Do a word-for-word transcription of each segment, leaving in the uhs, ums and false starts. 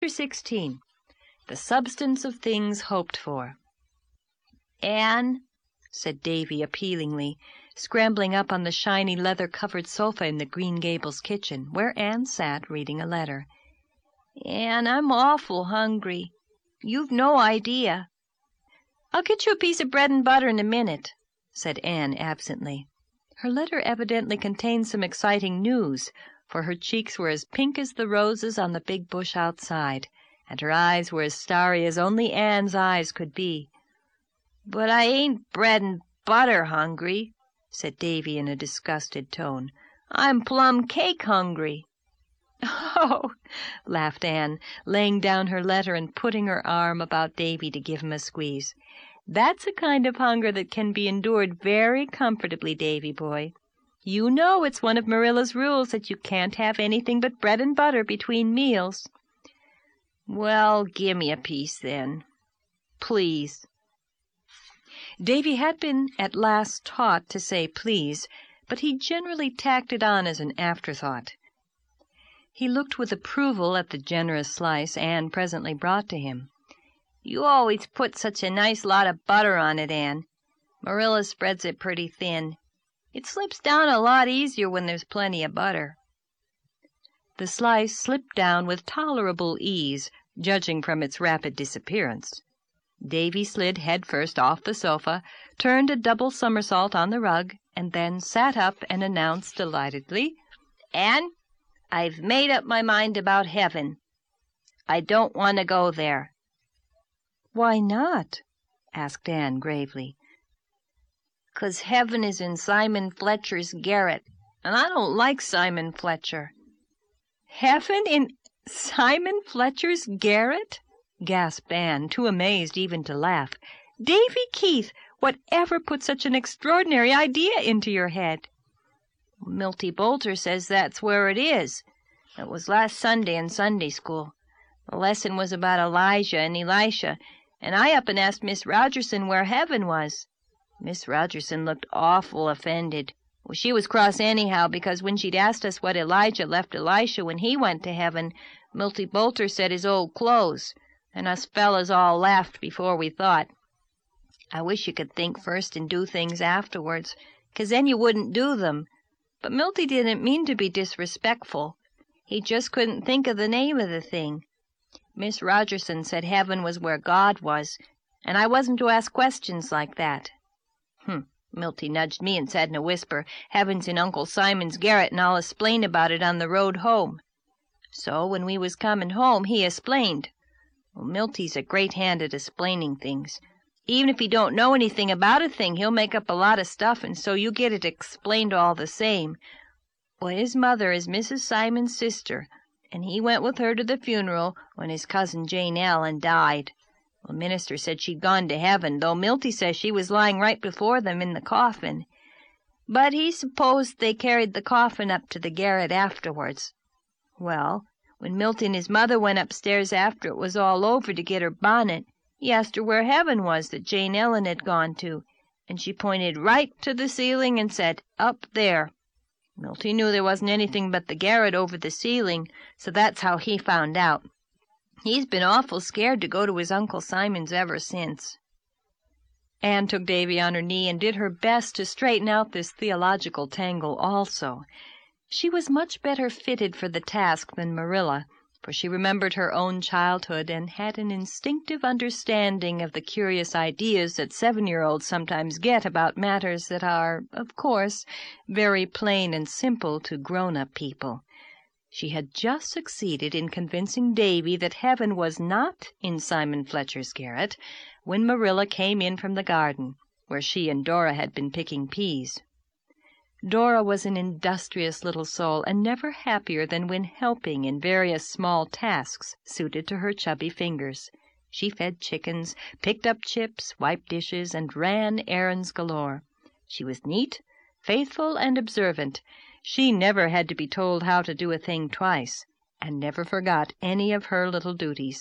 Chapter sixteen. The Substance of Things Hoped For. "Anne," said Davy appealingly, scrambling up on the shiny leather-covered sofa in the Green Gables kitchen, where Anne sat reading a letter. "Anne, I'm awful hungry. You've no idea." "I'll get you a piece of bread and butter in a minute," said Anne absently. Her letter evidently contained some exciting news, for her cheeks were as pink as the roses on the big bush outside, and her eyes were as starry as only Anne's eyes could be. "But I ain't bread and butter hungry," said Davy in a disgusted tone. "I'm plum cake hungry." "Oh," laughed Anne, laying down her letter and putting her arm about Davy to give him a squeeze. "That's a kind of hunger that can be endured very comfortably, Davy boy. You know it's one of Marilla's rules that you can't have anything but bread and butter between meals." "Well, gimme a piece, then. Please." Davy had been at last taught to say please, but he generally tacked it on as an afterthought. He looked with approval at the generous slice Anne presently brought to him. "You always put such a nice lot of butter on it, Anne. Marilla spreads it pretty thin. It slips down a lot easier when there's plenty of butter." The slice slipped down with tolerable ease, judging from its rapid disappearance. Davy slid head-first off the sofa, turned a double somersault on the rug, and then sat up and announced delightedly, "Anne, I've made up my mind about heaven. I don't want to go there." "Why not?" asked Anne gravely. "'Cause heaven is in Simon Fletcher's garret, and I don't like Simon Fletcher." "Heaven in Simon Fletcher's garret?" gasped Anne, too amazed even to laugh. "Davy Keith, whatever put such an extraordinary idea into your head?" "Milty Boulter says that's where it is. It was last Sunday in Sunday school. The lesson was about Elijah and Elisha, and I up and asked Miss Rogerson where heaven was. Miss Rogerson looked awful offended. Well, she was cross anyhow, because when she'd asked us what Elijah left Elisha when he went to heaven, Milty Boulter said his old clothes, and us fellas all laughed before we thought. I wish you could think first and do things afterwards, 'cause then you wouldn't do them. But Milty didn't mean to be disrespectful. He just couldn't think of the name of the thing. Miss Rogerson said heaven was where God was, and I wasn't to ask questions like that. Hm. Milty nudged me and said in a whisper, 'Heaven's in Uncle Simon's garret, and I'll explain about it on the road home.' So when we was comin' home, he explained. Well, Milty's a great hand at explaining things. Even if he don't know anything about a thing, he'll make up a lot of stuff, and so you get it explained all the same. Well, his mother is Missus Simon's sister, and he went with her to the funeral when his cousin Jane Ellen died. The minister said she'd gone to heaven, though Milty says she was lying right before them in the coffin. But he supposed they carried the coffin up to the garret afterwards. Well, when Milty and his mother went upstairs after it was all over to get her bonnet, he asked her where heaven was that Jane Ellen had gone to, and she pointed right to the ceiling and said, 'Up there.' Milty knew there wasn't anything but the garret over the ceiling, so that's how he found out. He's been awful scared to go to his Uncle Simon's ever since." Anne took Davy on her knee and did her best to straighten out this theological tangle also. She was much better fitted for the task than Marilla, for she remembered her own childhood and had an instinctive understanding of the curious ideas that seven-year-olds sometimes get about matters that are, of course, very plain and simple to grown-up people. She had just succeeded in convincing Davy that heaven was not in Simon Fletcher's garret when Marilla came in from the garden, where she and Dora had been picking peas. Dora was an industrious little soul, and never happier than when helping in various small tasks suited to her chubby fingers. She fed chickens, picked up chips, wiped dishes, and ran errands galore. She was neat, faithful, and observant. She never had to be told how to do a thing twice, and never forgot any of her little duties.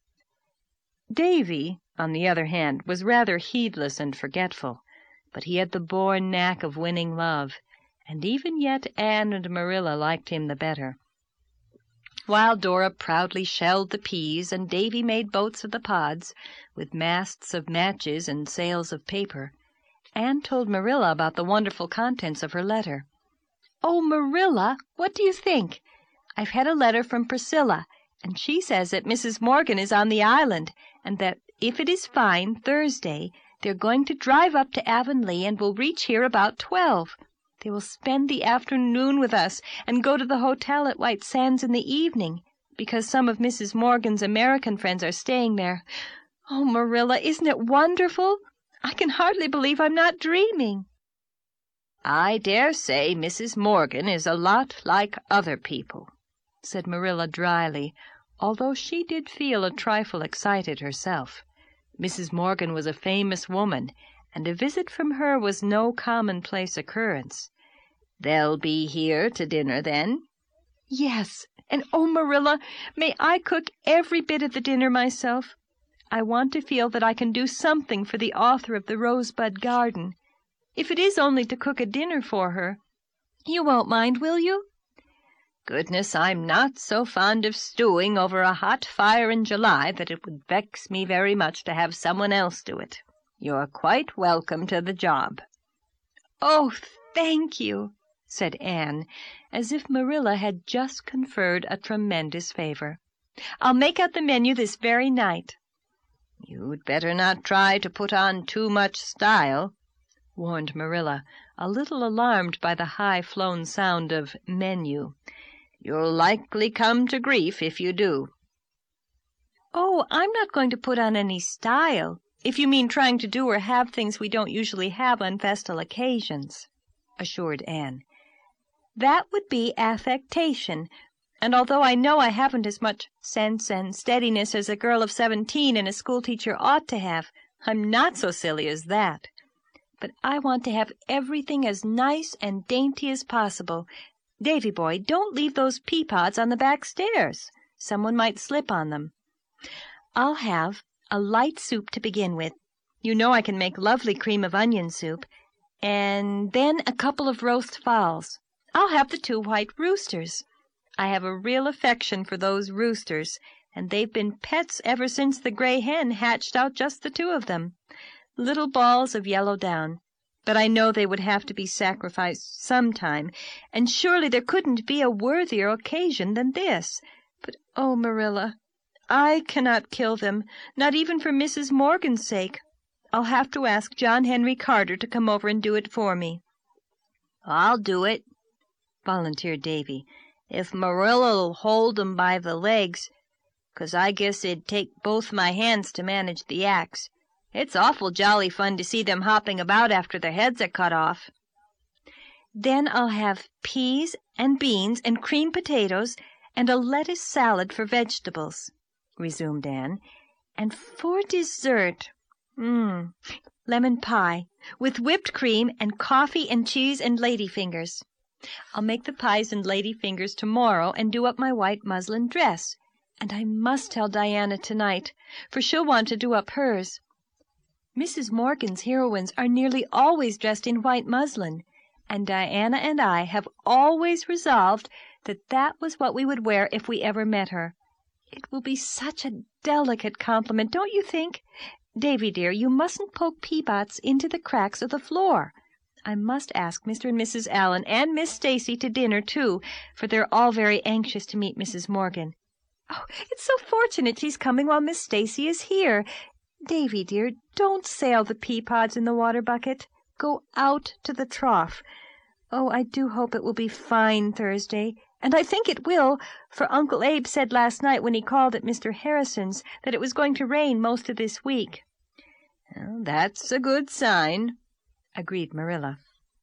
Davy, on the other hand, was rather heedless and forgetful, but he had the born knack of winning love, and even yet Anne and Marilla liked him the better. while Dora proudly shelled the peas and Davy made boats of the pods, with masts of matches and sails of paper. Anne told Marilla about the wonderful contents of her letter. "Oh, Marilla, what do you think? I've had a letter from Priscilla, and she says that Missus Morgan is on the island, and that if it is fine Thursday, they're going to drive up to Avonlea and will reach here about twelve. They will spend the afternoon with us and go to the hotel at White Sands in the evening, because some of Missus Morgan's American friends are staying there. Oh, Marilla, isn't it wonderful? I can hardly believe I'm not dreaming." "I dare say Missus Morgan is a lot like other people," said Marilla dryly, although she did feel a trifle excited herself. Missus Morgan was a famous woman, and a visit from her was no commonplace occurrence. "They'll be here to dinner, then?" "Yes, and oh, Marilla, may I cook every bit of the dinner myself? I want to feel that I can do something for the author of the Rosebud Garden. If it is only to cook a dinner for her, you won't mind, will you?" "Goodness, I'm not so fond of stewing over a hot fire in July that it would vex me very much to have someone else do it. You're quite welcome to the job." "Oh, thank you," said Anne, as if Marilla had just conferred a tremendous favor. "I'll make out the menu this very night." "You'd better not try to put on too much style," warned Marilla, a little alarmed by the high-flown sound of menu. "You'll likely come to grief if you do." "Oh, I'm not going to put on any style, if you mean trying to do or have things we don't usually have on festal occasions," assured Anne. "That would be affectation, and although I know I haven't as much sense and steadiness as a girl of seventeen and a schoolteacher ought to have, I'm not so silly as that. But I want to have everything as nice and dainty as possible. Davy boy, don't leave those pea pods on the back stairs. Someone might slip on them. I'll have a light soup to begin with. You know I can make lovely cream of onion soup. And then a couple of roast fowls. I'll have the two white roosters. I have a real affection for those roosters, and they've been pets ever since the gray hen hatched out just the two of them. Little balls of yellow down. But I know they would have to be sacrificed sometime, and surely there couldn't be a worthier occasion than this. But, oh, Marilla, I cannot kill them, not even for Missus Morgan's sake. I'll have to ask John Henry Carter to come over and do it for me." "I'll do it," volunteered Davy, "if Marilla'll hold 'em by the legs, 'cause I guess it'd take both my hands to manage the axe. It's awful jolly fun to see them hopping about after their heads are cut off." "Then I'll have peas and beans and creamed potatoes and a lettuce salad for vegetables," resumed Anne. "And for dessert, mmm, lemon pie, with whipped cream and coffee and cheese and ladyfingers. I'll make the pies and ladyfingers tomorrow and do up my white muslin dress. And I must tell Diana tonight, for she'll want to do up hers. Missus Morgan's heroines are nearly always dressed in white muslin, and Diana and I have always resolved that that was what we would wear if we ever met her. It will be such a delicate compliment, don't you think? Davy, dear, you mustn't poke Peabots into the cracks of the floor. I must ask Mister and Missus Allen and Miss Stacy to dinner, too, for they're all very anxious to meet Missus Morgan. Oh, it's so fortunate she's coming while Miss Stacy is here. Davy, dear, don't sail the pea pods in the water bucket. Go out to the trough. Oh, I do hope it will be fine Thursday, and I think it will, for Uncle Abe said last night when he called at Mister Harrison's that it was going to rain most of this week." "Well, that's a good sign," agreed Marilla.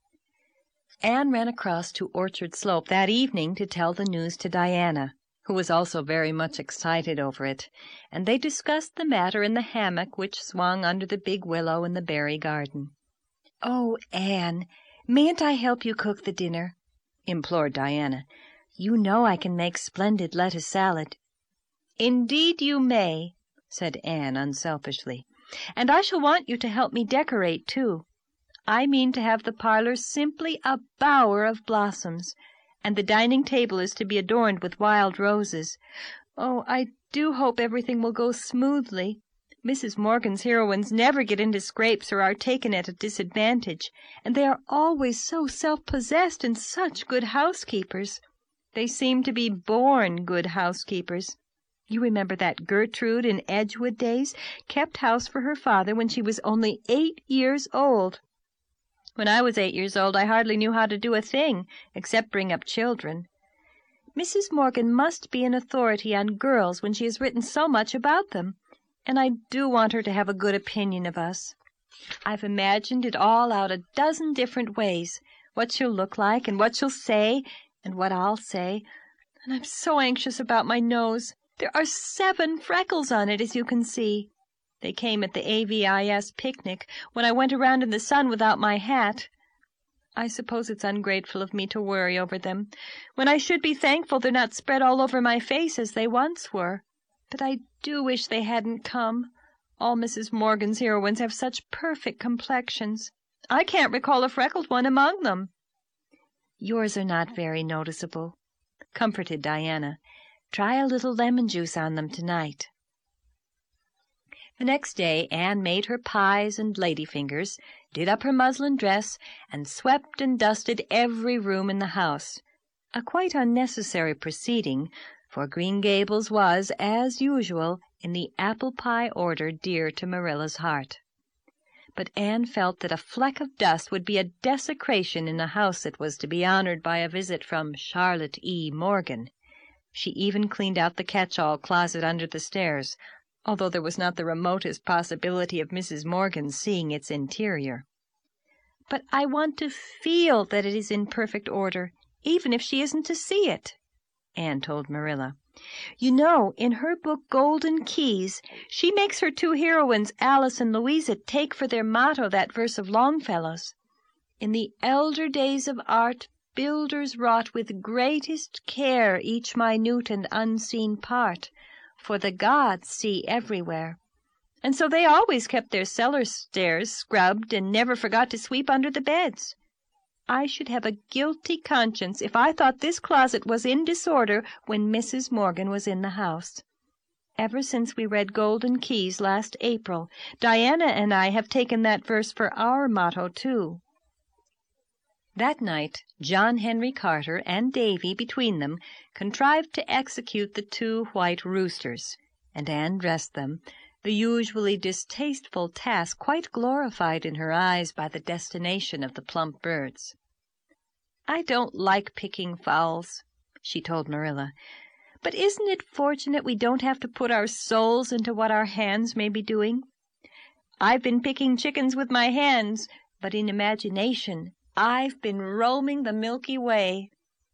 Anne ran across to Orchard Slope that evening to tell the news to Diana, who was also very much excited over it, and they discussed the matter in the hammock which swung under the big willow in the berry garden. "Oh, Anne, mayn't I help you cook the dinner?" implored Diana. "You know I can make splendid lettuce salad." "Indeed you may," said Anne unselfishly, "and I shall want you to help me decorate, too. I mean to have the parlor simply a bower of blossoms, and the dining table is to be adorned with wild roses. Oh, I do hope everything will go smoothly. Missus Morgan's heroines never get into scrapes or are taken at a disadvantage, and they are always so self-possessed and such good housekeepers. They seem to be born good housekeepers. You remember that Gertrude in Edgewood days kept house for her father when she was only eight years old. When I was eight years old I hardly knew how to do a thing, except bring up children. Missus Morgan must be an authority on girls when she has written so much about them, and I do want her to have a good opinion of us. I've imagined it all out a dozen different ways, what she'll look like, and what she'll say, and what I'll say, and I'm so anxious about my nose. There are seven freckles on it, as you can see. They came at the A V I S picnic, when I went around in the sun without my hat. I suppose it's ungrateful of me to worry over them, when I should be thankful they're not spread all over my face as they once were. But I do wish they hadn't come. All Missus Morgan's heroines have such perfect complexions. I can't recall a freckled one among them. Yours are not very noticeable, comforted Diana. Try a little lemon juice on them tonight. The next day Anne made her pies and ladyfingers, did up her muslin dress, and swept and dusted every room in the house, a quite unnecessary proceeding, for Green Gables was, as usual, in the apple pie order dear to Marilla's heart. But Anne felt that a fleck of dust would be a desecration in a house that was to be honored by a visit from Charlotte E. Morgan. She even cleaned out the catch-all closet under the stairs, although there was not the remotest possibility of Missus Morgan's seeing its interior. "But I want to feel that it is in perfect order, even if she isn't to see it," Anne told Marilla. "You know, in her book Golden Keys, she makes her two heroines, Alice and Louisa, take for their motto that verse of Longfellow's. In the elder days of art, builders wrought with greatest care each minute and unseen part, for the gods see everywhere. And so they always kept their cellar stairs scrubbed and never forgot to sweep under the beds. I should have a guilty conscience if I thought this closet was in disorder when Missus Morgan was in the house. Ever since we read Golden Keys last April, Diana and I have taken that verse for our motto, too." That night John Henry Carter and Davy, between them, contrived to execute the two white roosters, and Anne dressed them, the usually distasteful task quite glorified in her eyes by the destination of the plump birds. "I don't like picking fowls," she told Marilla, "but isn't it fortunate we don't have to put our souls into what our hands may be doing? I've been picking chickens with my hands, but in imagination I've been roaming the Milky Way."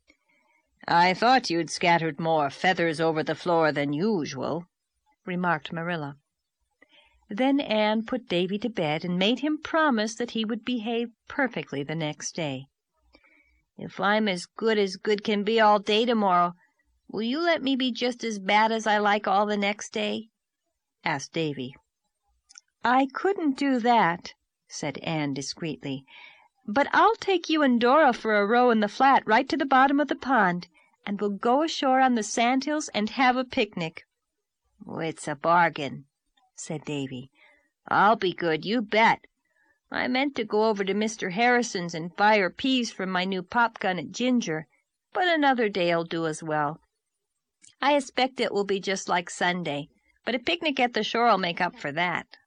"I thought you'd scattered more feathers over the floor than usual," remarked Marilla. Then Anne put Davy to bed and made him promise that he would behave perfectly the next day. "If I'm as good as good can be all day tomorrow, will you let me be just as bad as I like all the next day?" asked Davy. "I couldn't do that," said Anne discreetly, "but I'll take you and Dora for a row in the flat right to the bottom of the pond, and we'll go ashore on the sandhills and have a picnic." "It's a bargain," said Davy. "I'll be good, you bet. I meant to go over to Mister Harrison's and fire peas from my new pop gun at Ginger, but another day'll do as well. I expect it will be just like Sunday, but a picnic at the shore'll make up for that."